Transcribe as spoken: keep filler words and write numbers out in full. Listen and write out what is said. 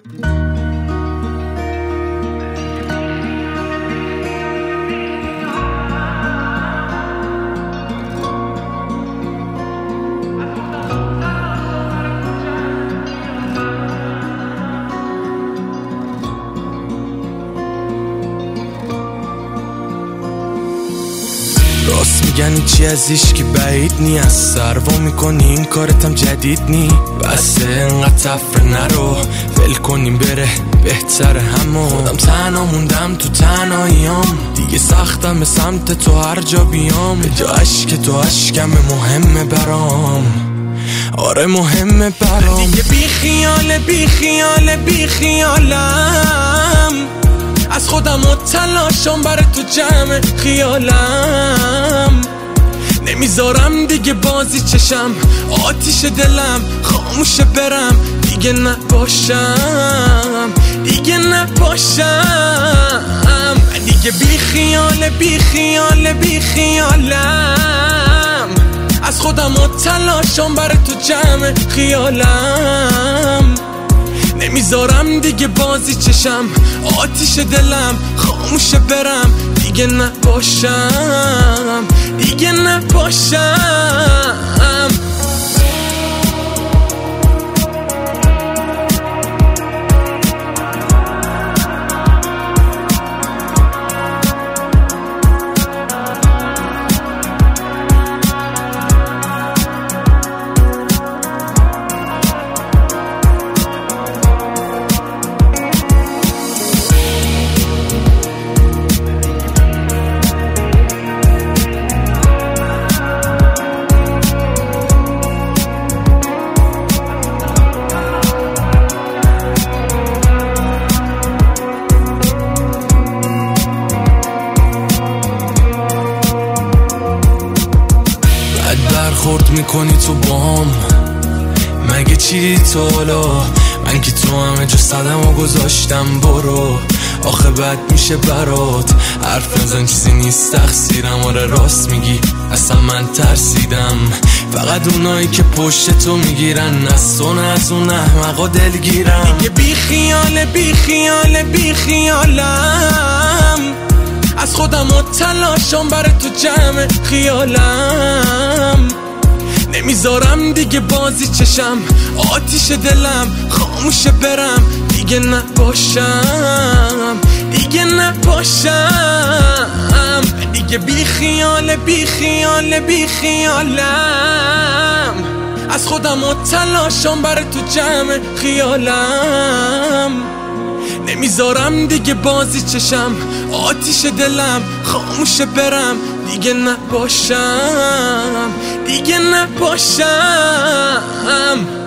راست میگن چی از ایشکی بعید نی، از سروا میکنی این کارتم جدید نی. بسه انقدر تفره نرو ول کنیم بره بهتره همو. خودم تنها موندم تو تنهاییام، دیگه سختم به سمت تو هر جا بیام. به جا عشق تو عشقم مهمه برام، آره مهمه برام. دیگه بی خیاله بی خیاله بی خیالم، از خودم و تلاشم برای تو جمع خیالم. نمیذارم دیگه بازی چشم، آتیش دلم خاموشه برم. دیگه نباشم دیگه نباشم. دیگه بی خیاله بی خیاله بی خیالم، از خودم و تلاشم برای تو جمع خیالم. نمیذارم دیگه بازی چشم، آتیش دلم خاموشه برم. دیگه نباشم دیگه نباشم. برخورد میکنی تو بام، مگه چی تو حالا؟ من که تو همه جا صدم و گذاشتم برو. آخه بد میشه برات حرف نزن، چیزی نیست تقصیرم. آره راست میگی اصلا من ترسیدم، فقط اونایی که پشت تو میگیرن از تو نه از اون احمقا دلگیرم. دیگه بی خیاله بی خیاله بی خیالم، از خودم و تلاشم برای تو جمع خیالم. نمیذارم دیگه بازی چشم، آتیش دلم خاموشه برم. دیگه نباشم دیگه نباشم. دیگه بی خیاله بی خیاله بی خیالم، از خودم و تلاشم برای تو جمع خیالم. نمیذارم دیگه بازی چشم، آتیش دلم خاموشه برم. دیگه نباشم دیگه نباشم.